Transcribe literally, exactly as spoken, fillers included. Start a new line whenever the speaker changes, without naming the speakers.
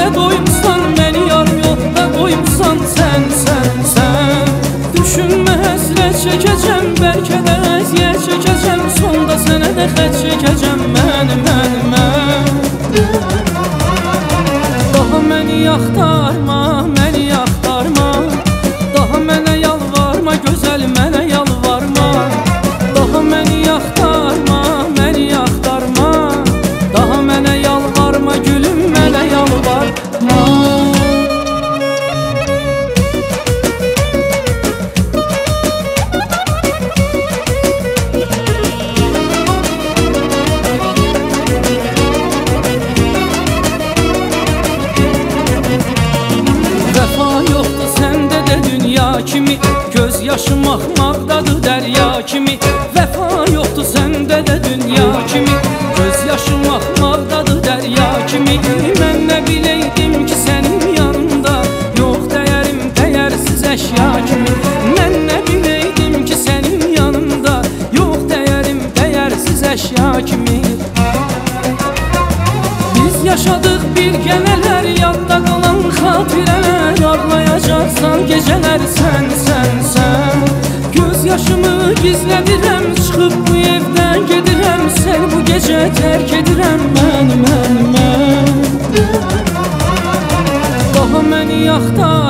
Hələ doymusan məni yar yolda qoymusan sən, sən, sən. Düşünmə həsrət çəkəcəm, bəlkə də əziyyət çəkəcəm, sonda sənə də xət çəkəcəm mən, mən, mən. Daha məni yaxtarma, məni yaxtarma, daha mənə yalvarma, gözəl mənə yalvarma. Daha məni yaxtarma, məni yaxtarma, daha mənə yalvarma, gülüm mənə yalvarma. Vəfa yoxdur səndə də dünya kimi, göz yaşım axmaqdadır dərya kimi. Vəfa yoxdur səndə də dünya kimi, göz yaşım axmaqdadır dərya kimi. Mən nə biləydim ki sənin yanında yox dəyərim dəyərsiz əşya kimi. Mən nə biləydim ki sənin yanında yox dəyərim dəyərsiz əşya kimi. Biz yaşadıq bir gənələr, yadda qalan xatirələr, ağlayacaqsan gecələr sən, sən, sən. Göz yaşımı gizlədirəm, çıxıb bu evdən gedirəm, sən bu gecə tərk edirəm mən, mən, mən. Daha məni yaxtar